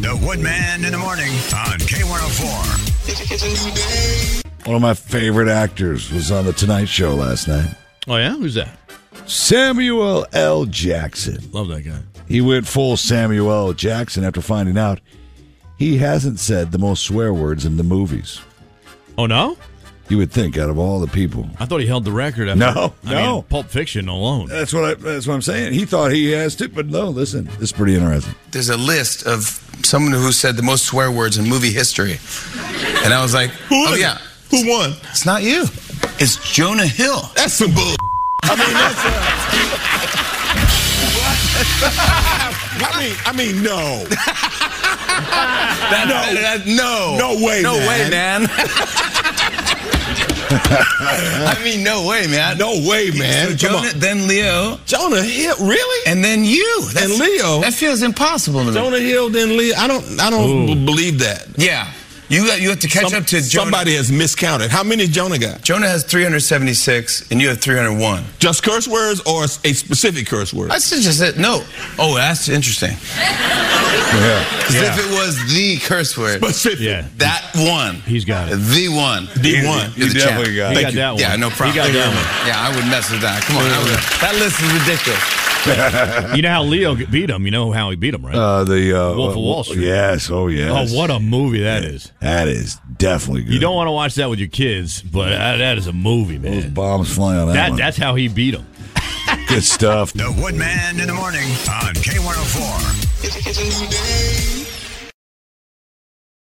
The Woodman in the morning on K104. It's a new day. One of my favorite actors was on The Tonight Show last night. Oh, yeah? Who's that? Samuel L. Jackson. Love that guy. He went full Samuel L. Jackson after finding out he hasn't said the most swear words in the movies. Oh, no? You would think out of all the people. I thought he held the record. After, No. Pulp Fiction alone. That's what I'm saying. He thought he has to, but no, listen, this is pretty interesting. There's a list of someone who said the most swear words in movie history. And I was like, oh, yeah. Who won? It's not you. It's Jonah Hill. That's some bull. I mean, no. No way, No man. way, man. I mean, no way, man. No way, man. So Come Jonah, on. then Leo, Jonah Hill, really? and then you. And Leo. That feels impossible to me. Jonah Hill, then Leo. I don't believe that. Yeah. You have to catch up to Jonah. Somebody has miscounted. How many Jonah got? Jonah has 376, and you have 301. Just curse words or a specific curse word? That's just it. No. Oh, that's interesting. Because if it was the curse word, Specific. Yeah. that one. He's got it. The one. D1. You're the champ. He got that one. Yeah, no problem. He got that one. Yeah, I would mess with that. Come on. That list is ridiculous. You know how Leo beat him? You know how he beat him, right? Wolf of Wall Street. Yes, oh yes. Oh, what a movie that is. That is definitely good. You don't want to watch that with your kids, but that is a movie, Those man. bombs flying on that one. That's how he beat him. Good stuff. The Woodman in the morning on K104. It's a new day.